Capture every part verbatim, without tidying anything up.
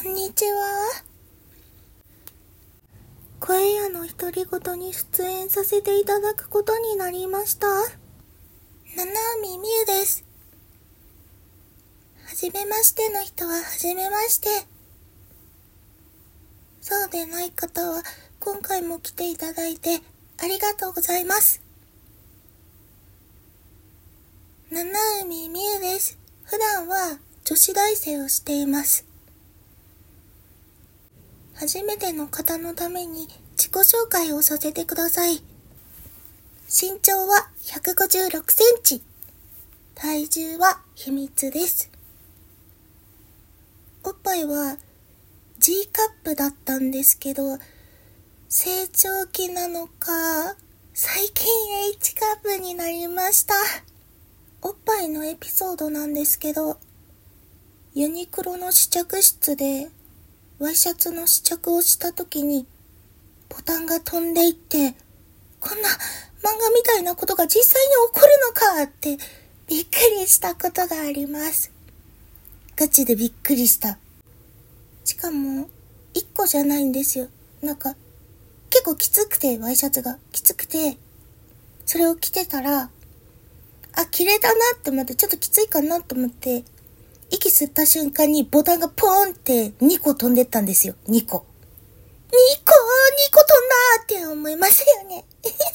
こんにちは。声屋の独り言に出演させていただくことになりました。七海みゆです。はじめましての人ははじめまして。そうでない方は今回も来ていただいてありがとうございます。七海みゆです。普段は女子大生をしています。初めての方のために自己紹介をさせてください。身長はひゃくごじゅうろくセンチ。体重は秘密です。おっぱいは G カップだったんですけど、成長期なのか、最近 H カップになりました。おっぱいのエピソードなんですけど、ユニクロの試着室でワイシャツの試着をした時にボタンが飛んでいって、こんな漫画みたいなことが実際に起こるのかってびっくりしたことがあります。ガチでびっくりした。しかも一個じゃないんですよ。なんか結構きつくて、ワイシャツがきつくて、それを着てたら、あ、着れたなって思って、ちょっときついかなと思って息吸った瞬間にボタンがポーンってにこ飛んでったんですよ。にこにこにこ飛んだって思いますよね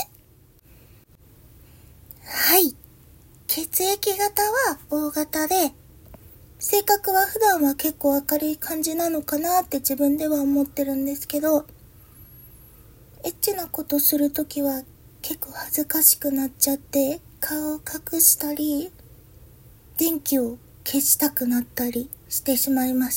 はい。血液型は O 型で、性格は普段は結構明るい感じなのかなって自分では思ってるんですけど、エッチなことするときは結構恥ずかしくなっちゃって顔を隠したり、電気を消したくなったりしてしまいます。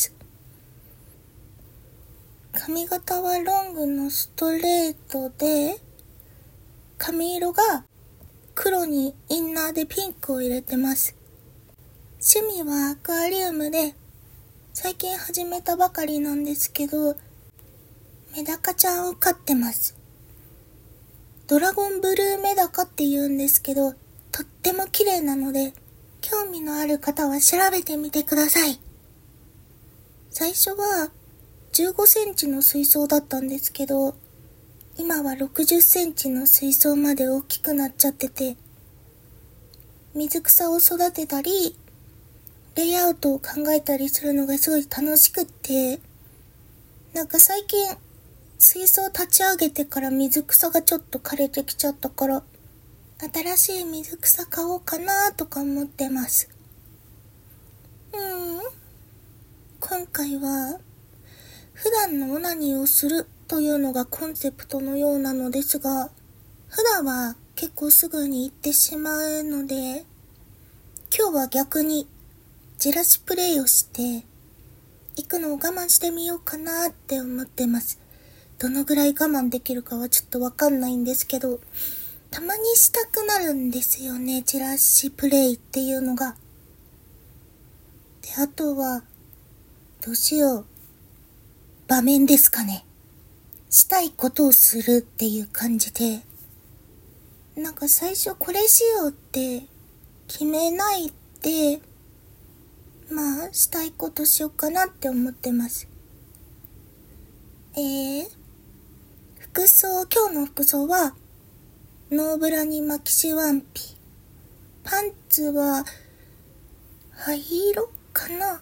髪型はロングのストレートで、髪色が黒にインナーでピンクを入れてます。趣味はアクアリウムで、最近始めたばかりなんですけど、メダカちゃんを飼ってます。ドラゴンブルーメダカって言うんですけど、とっても綺麗なので、興味のある方は調べてみてください。最初はじゅうごセンチの水槽だったんですけど、今はろくじゅっセンチの水槽まで大きくなっちゃってて、水草を育てたり、レイアウトを考えたりするのがすごい楽しくって、なんか最近水槽立ち上げてから水草がちょっと枯れてきちゃったから、新しい水草買おうかなとか思ってます。うーん。今回は普段のオナニーをするというのがコンセプトのようなのですが、普段は結構すぐに行ってしまうので、今日は逆にじらしプレイをして行くのを我慢してみようかなって思ってます。どのぐらい我慢できるかはちょっとわかんないんですけど、たまにしたくなるんですよね、じらしプレイっていうのが。で、あとはどうしよう、場面ですかね。したいことをするっていう感じで、なんか最初これしようって決めないで、まあしたいことしようかなって思ってます。えー、服装、今日の服装はノーブラにマキシワンピ、パンツは灰色かな。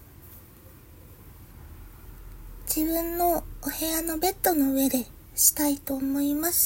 自分のお部屋のベッドの上でしたいと思います。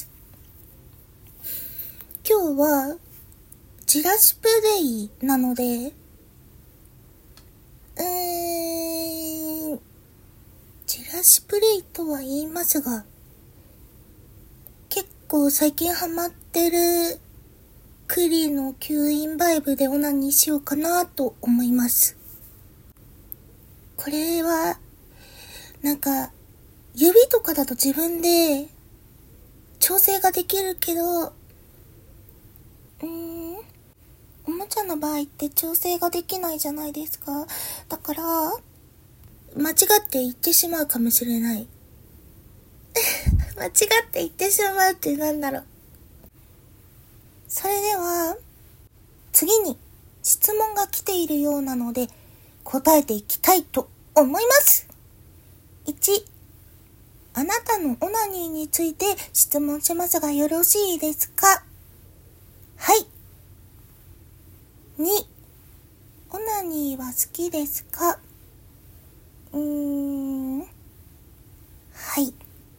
今日はじらしプレイなので、うーん、じらしプレイとは言いますが、結構最近ハマってるクリの吸引バイブでオナニーしようかなと思います。これはなんか指とかだと自分で調整ができるけど、うーん、おもちゃの場合って調整ができないじゃないですか。だから間違って言ってしまうかもしれない間違って言ってしまうってなんだろう。それでは次に質問が来ているようなので答えていきたいと思います。 いち、あなたのオナニーについて質問しますがよろしいですか？はい。に、オナニーは好きですか？うーん、はい。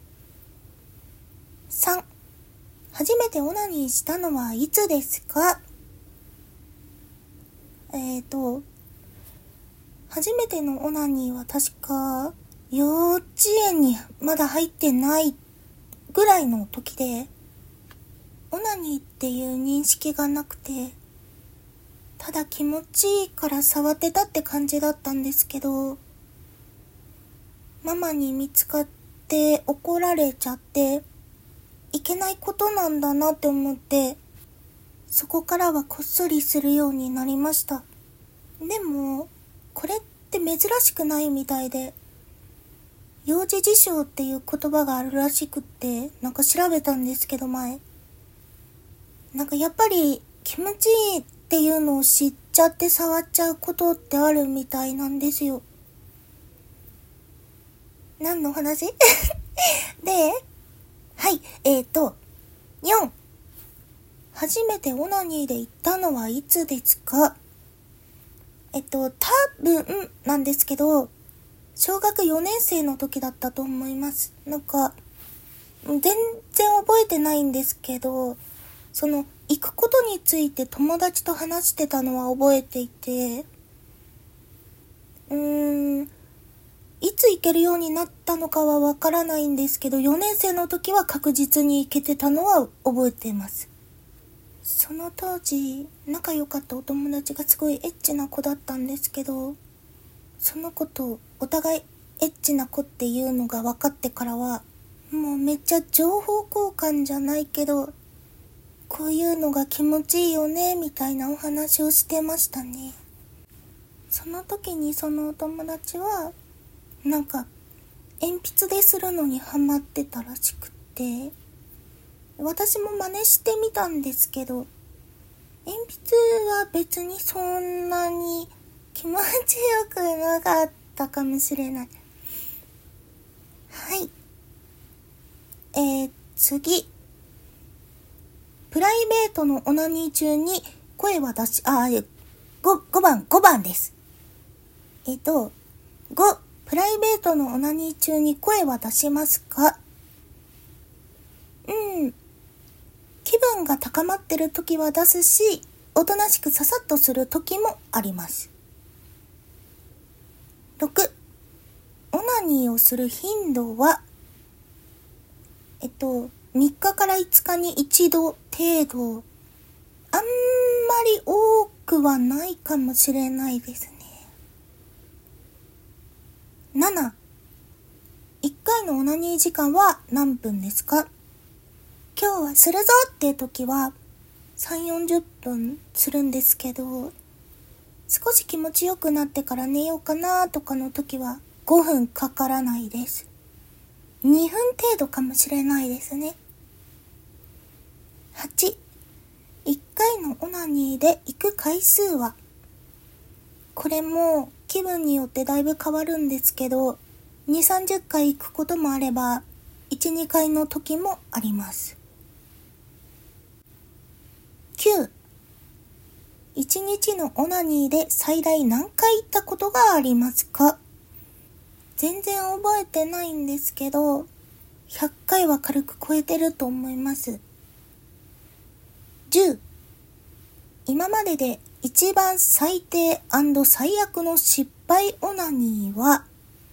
さん、初めてオナニーしたのはいつですか？えーと、初めてのオナニーは確か幼稚園にまだ入ってないぐらいの時で、オナニーっていう認識がなくて、ただ気持ちいいから触ってたって感じだったんですけど、ママに見つかって怒られちゃって、いけないことなんだなって思って、そこからはこっそりするようになりました。でも、これって珍しくないみたいで、幼児自傷っていう言葉があるらしくって、なんか調べたんですけど前。なんかやっぱり気持ちいいっていうのを知っちゃって触っちゃうことってあるみたいなんですよ。何の話で、はい、えーと、よん、初めてオナニーで行ったのはいつですか？えっと、多分なんですけど、小学よねん生の時だったと思います。なんか、全然覚えてないんですけど、その、行くことについて友達と話してたのは覚えていて、うーん、いつ行けるようになったのかはわからないんですけど、よねん生の時は確実に行けてたのは覚えています。その当時、仲良かったお友達がすごいエッチな子だったんですけど、その子とお互いエッチな子っていうのが分かってからは、もうめっちゃ情報交換じゃないけど、こういうのが気持ちいいよねみたいなお話をしてましたね。その時にそのお友達はなんか鉛筆でするのにハマってたらしくって、私も真似してみたんですけど、鉛筆は別にそんなに気持ちよくなかったかもしれない。はい。えー、次。プライベートのオナニー中に声は出し、あ、ご、ごばん、ごばんです。えっと、ご、プライベートのオナニー中に声は出しますか？うん。気分が高まってる時は出すし、おとなしくささっとする時もあります。ろく、オナニーをする頻度は、えっと、みっかからいつかに一度程度。あんまり多くはないかもしれないですね。なな、いっかいのオナニー時間は何分ですか？今日はするぞっていう時はさんじゅう、よんじゅっぷんするんですけど、少し気持ちよくなってから寝ようかなとかの時はごふんかからないです。にふん程度かもしれないですね。はち、いっかいのオナニーで行く回数は、これも気分によってだいぶ変わるんですけど、にじゅう、さんじゅっかい行くこともあれば、いち、にかいの時もあります。きゅう、いちにちのオナニーで最大何回行ったことがありますか？全然覚えてないんですけど、ひゃっかいは軽く超えてると思います。じゅう、今までで一番最低&最悪の失敗オナニーは、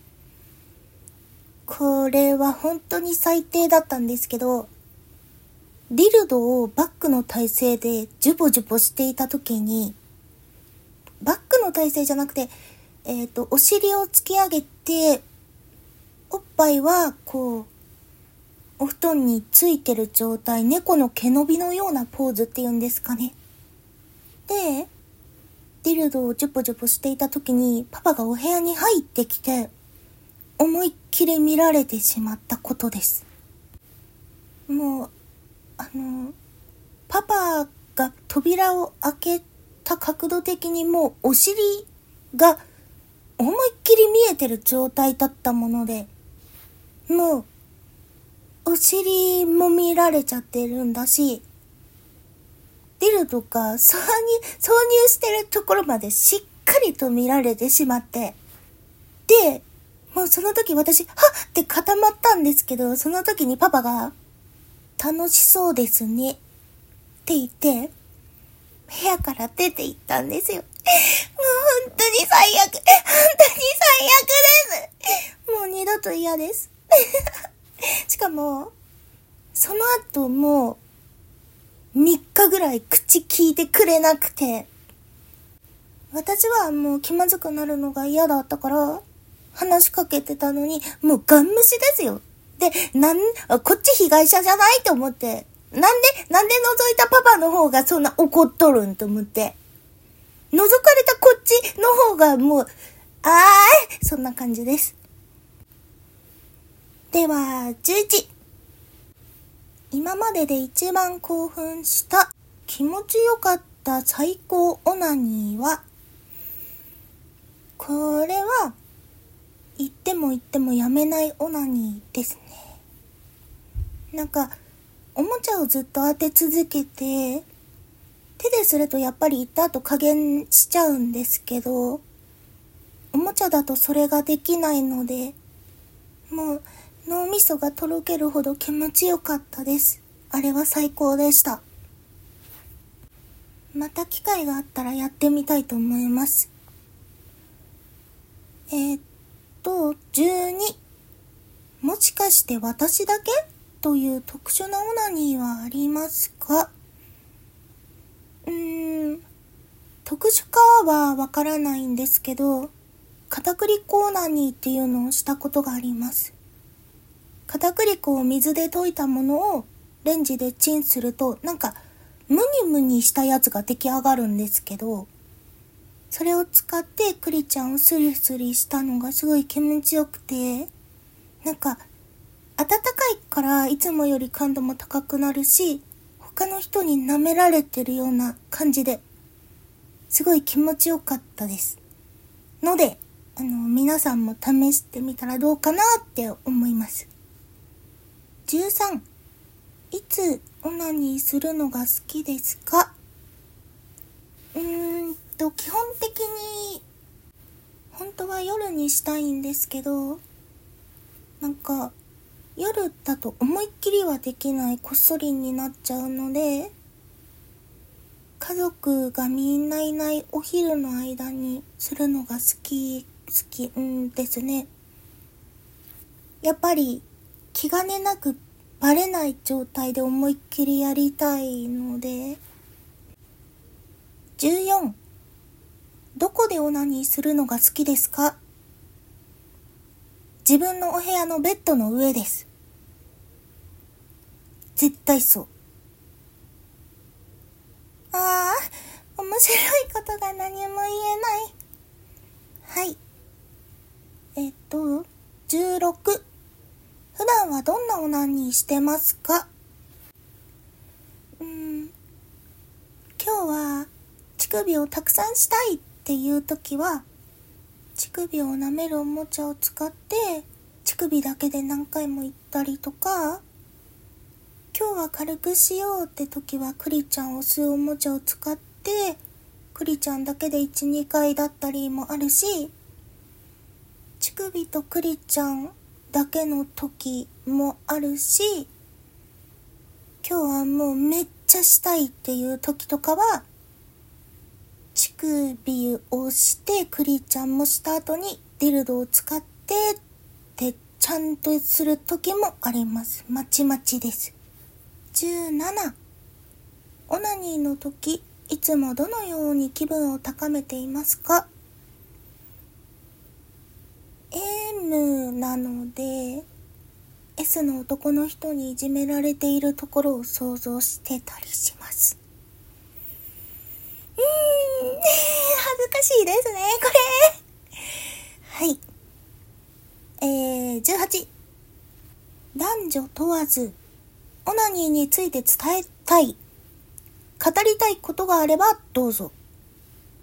これは本当に最低だったんですけど、ディルドをバックの体勢でジュボジュボしていた時に、バックの体勢じゃなくて、えっと、お尻を突き上げて、おっぱいはこう、お布団についてる状態、猫の毛伸びのようなポーズっていうんですかね。で、ディルドをジュポジュポしていた時にパパがお部屋に入ってきて、思いっきり見られてしまったことです。もう、あの、パパが扉を開けた角度的にもうお尻が思いっきり見えてる状態だったもので、 もう、お尻も見られちゃってるんだし、ディルドが挿入、挿入してるところまでしっかりと見られてしまって、で、もうその時私、はっって固まったんですけど、その時にパパが、楽しそうですねって言って、部屋から出て行ったんですよ。もう本当に最悪。本当に最悪です。もう二度と嫌です。しかも、その後もうみっかぐらい口聞いてくれなくて、私はもう気まずくなるのが嫌だったから話しかけてたのに、もうガン無視ですよ。で、なん、こっち被害者じゃないと思って、なんで、なんで覗いたパパの方がそんな怒っとるんと思って、覗かれたこっちの方がもう、あーい、そんな感じです。では、じゅういち。今までで一番興奮した気持ちよかった最高オナニーは、これは言っても言ってもやめないオナニーですね。なんかおもちゃをずっと当て続けて、手でするとやっぱり言った後加減しちゃうんですけど、おもちゃだとそれができないので、もう脳みそがとろけるほど気持ちよかったです。あれは最高でした。また機会があったらやってみたいと思います。えー、っと、じゅうに。もしかして私だけという特殊なオナニーはありますか？うーん、特殊かはわからないんですけど、片栗粉オナニーっていうのをしたことがあります。片栗粉を水で溶いたものをレンジでチンすると、なんかムニムニしたやつが出来上がるんですけど、それを使ってクリちゃんをスリスリしたのがすごい気持ちよくて、なんか暖かいからいつもより感度も高くなるし、他の人に舐められてるような感じで、すごい気持ちよかったです。ので、あの皆さんも試してみたらどうかなって思います。じゅうさん。いつオナニーするのが好きですか？うーんと、基本的に本当は夜にしたいんですけど、なんか夜だと思いっきりはできないこっそりになっちゃうので、家族がみんないないお昼の間にするのが好き、好き、うんですね。やっぱり気兼ねなくバレない状態で思いっきりやりたいので。じゅうよん。どこでオナニーするのが好きですか？自分のお部屋のベッドの上です。絶対そう。ああ、面白いことが何も言えない。はい。えっと、じゅうろく。普段はどんなオナニーしてますか？うーん、今日は乳首をたくさんしたいっていう時は、乳首を舐めるおもちゃを使って乳首だけで何回も行ったりとか、今日は軽くしようって時はクリちゃんを吸うおもちゃを使ってクリちゃんだけで いち,に 回だったりもあるし、乳首とクリちゃんだけの時もあるし、今日はもうめっちゃしたいっていう時とかは乳首をしてクリちゃんもした後にディルドを使ってってちゃんとする時もあります。まちまちです。じゅうなな。オナニーの時いつもどのように気分を高めていますか？ M なので S の男の人にいじめられているところを想像してたりします。うーん恥ずかしいですねこれ。はい。えー、じゅうはち。男女問わずオナニーについて伝えたい、語りたいことがあればどうぞ。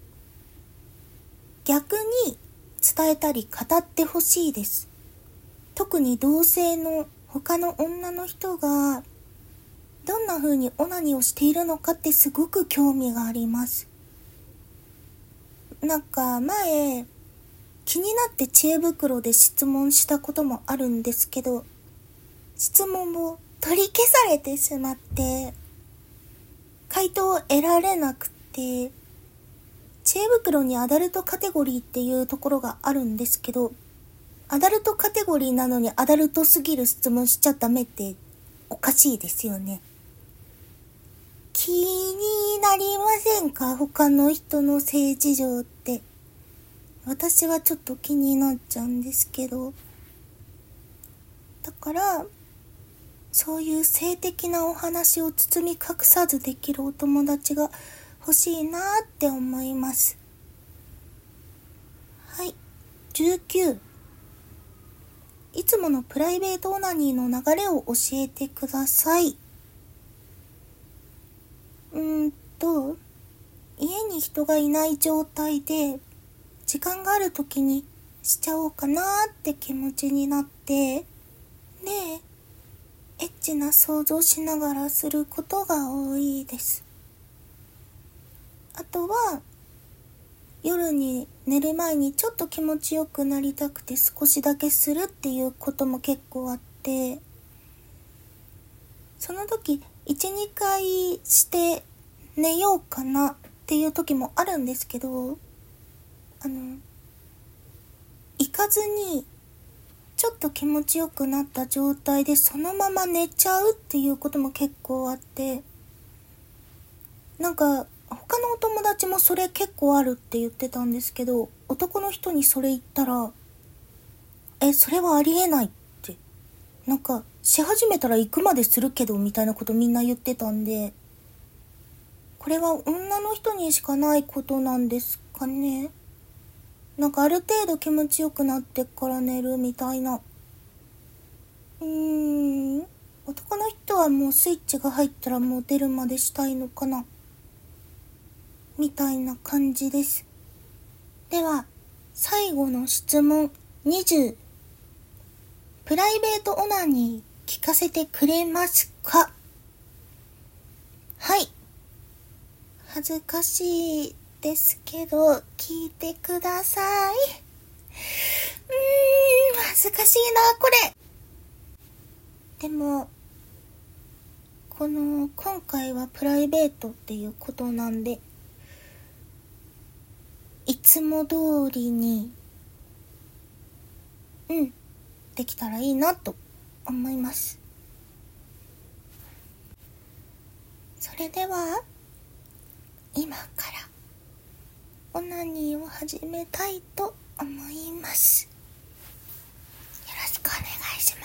逆に伝えたり語ってほしいです。 特に同性の他の女の人がどんな風にオナニーをしているのかってすごく興味があります。なんか前気になって知恵袋で質問したこともあるんですけど、質問を取り消されてしまって回答を得られなくて、知恵袋にアダルトカテゴリーっていうところがあるんですけど、アダルトカテゴリーなのにアダルトすぎる質問しちゃダメっておかしいですよね。気になりませんか？他の人の性事情って。私はちょっと気になっちゃうんですけど。だから、そういう性的なお話を包み隠さずできるお友達が欲しいなって思います。はい。じゅうきゅう。いつものプライベートオナニーの流れを教えてください。うーんと、家に人がいない状態で、時間がある時にしちゃおうかなって気持ちになって、で、エッチな想像しながらすることが多いです。あとは、夜に寝る前にちょっと気持ちよくなりたくて少しだけするっていうことも結構あって、その時いち、にかいして寝ようかなっていう時もあるんですけど、あの行かずにちょっと気持ちよくなった状態でそのまま寝ちゃうっていうことも結構あって、なんか他のお友達もそれ結構あるって言ってたんですけど、男の人にそれ言ったら、え、それはありえないって、なんかし始めたら行くまでするけどみたいなことみんな言ってたんで、これは女の人にしかないことなんですかね。なんかある程度気持ちよくなってから寝るみたいな。うーん、男の人はもうスイッチが入ったらもう出るまでしたいのかなみたいな感じです。では、最後の質問にじゅう。プライベートオナニー聞かせてくれますか？はい。恥ずかしいですけど、聞いてください。うーん、恥ずかしいな、これ。でも、この、今回はプライベートっていうことなんで、いつも通りに、うん、できたらいいなと思います。それでは、今からオナニーを始めたいと思います。よろしくお願いします。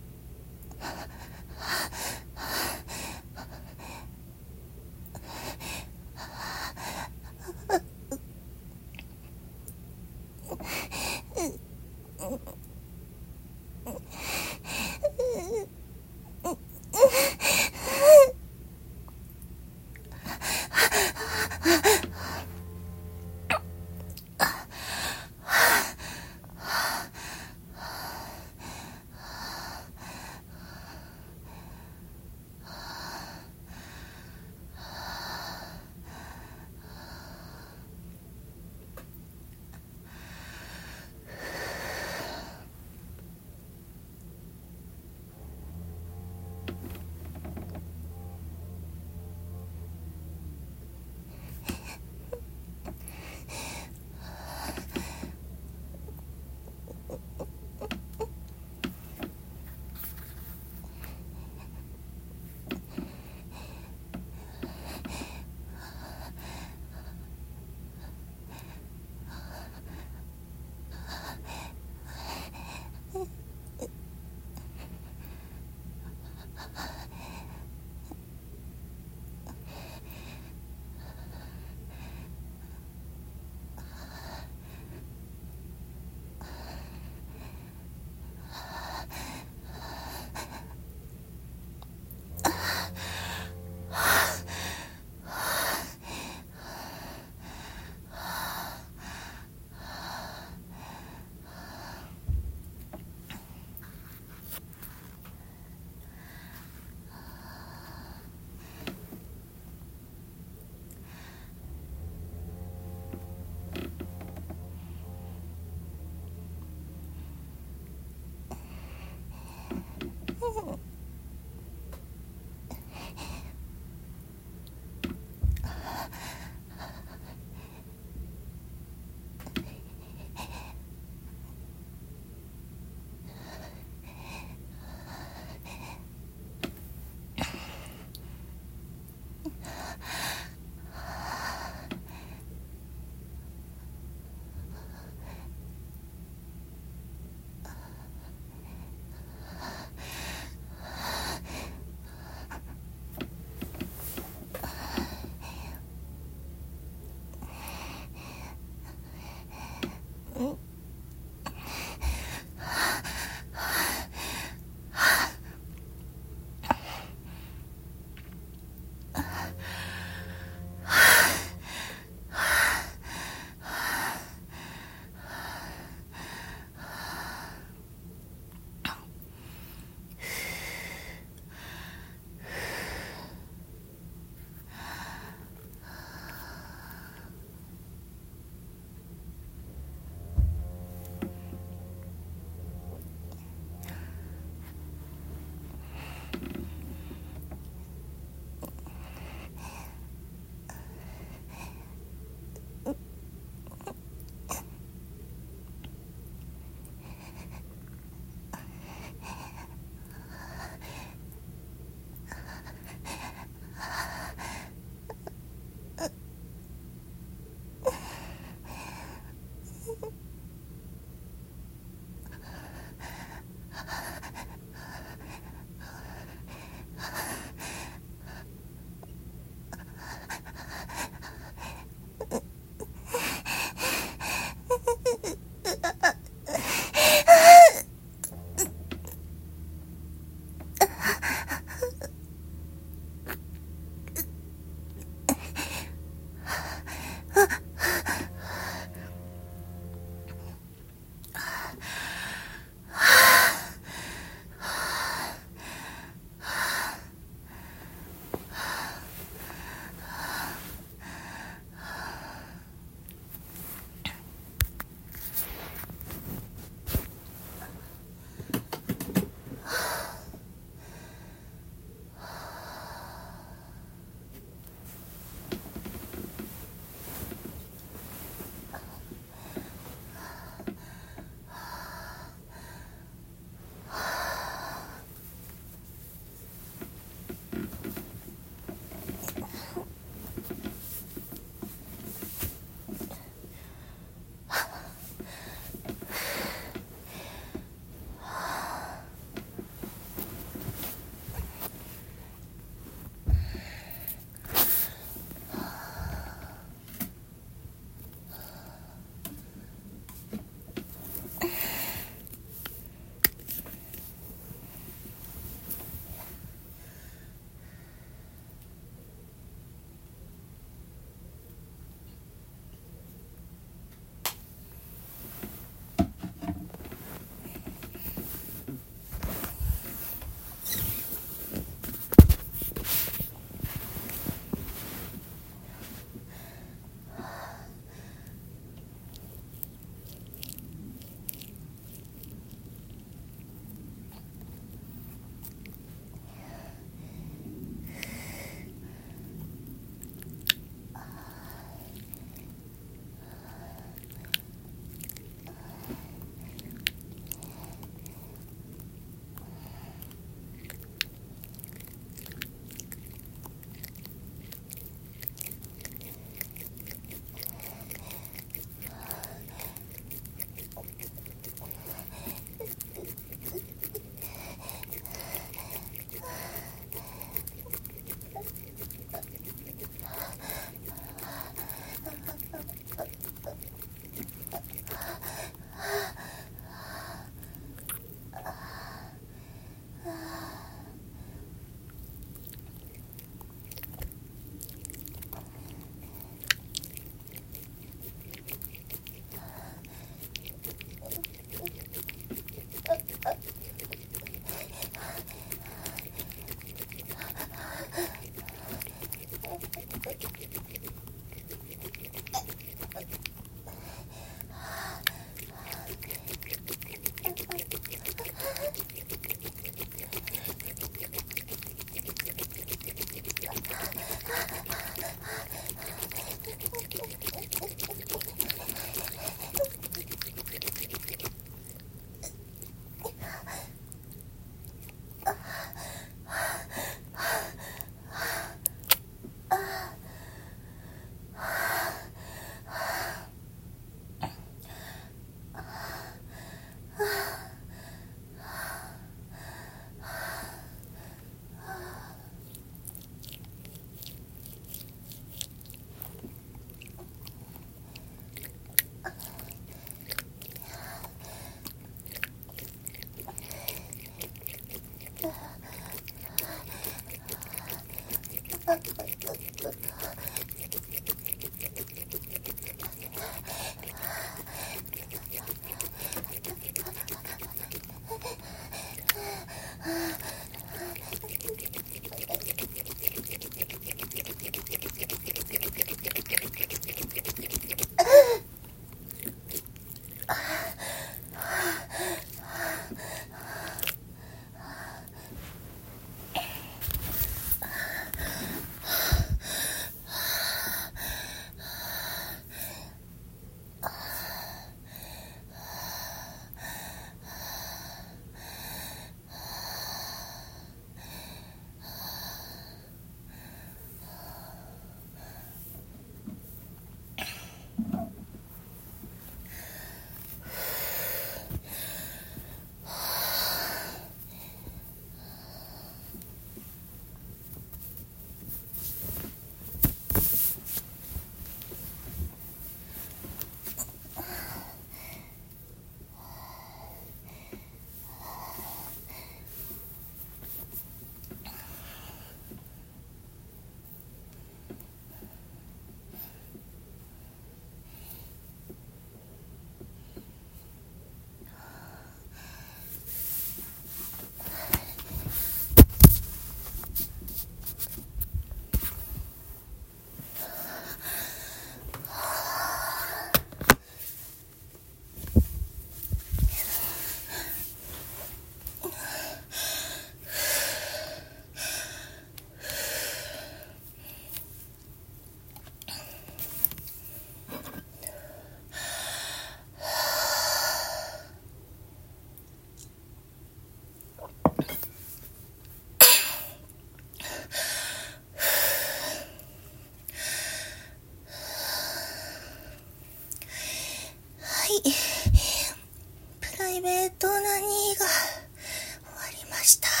い。プライベートなにが終わりました。は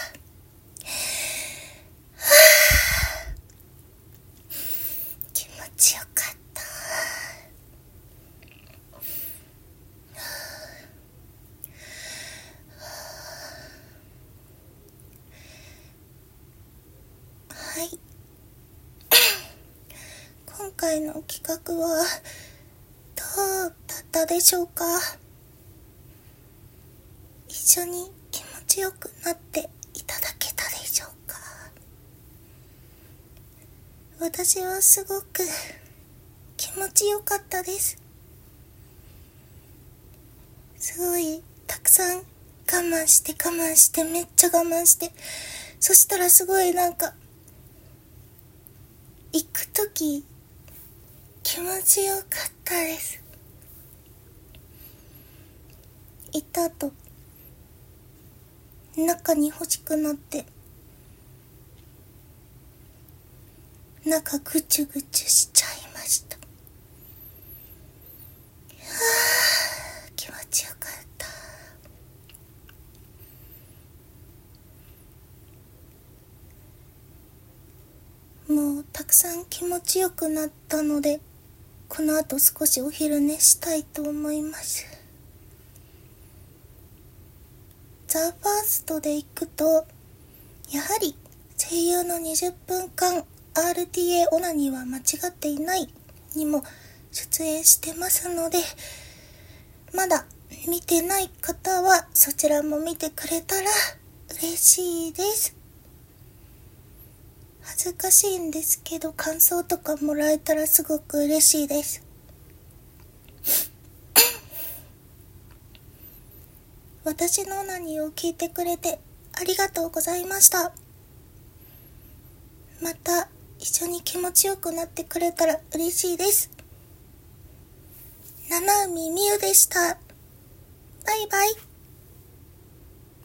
ぁ、気持ちよかった。はい。今回の企画はどうだったでしょうか。一緒に気持ちよくなっていただけたでしょうか。私はすごく気持ちよかったです。すごいたくさん我慢して我慢してめっちゃ我慢して、そしたらすごいなんか行くとき気持ちよかったです。行った後中に欲しくなって中ぐちゅぐちゅしちゃいました。はぁ、気持ちよかった。もうたくさん気持ちよくなったので、この後少しお昼寝したいと思います。ザ・ファーストで行くと、やはり声優のにじゅっぷんかん アールティーエー オナニーは間違っていないにも出演してますので、まだ見てない方はそちらも見てくれたら嬉しいです。恥ずかしいんですけど感想とかもらえたらすごく嬉しいです。私のオナニーを聞いてくれてありがとうございました。また一緒に気持ちよくなってくれたら嬉しいです。七海美優でした。バイバイ。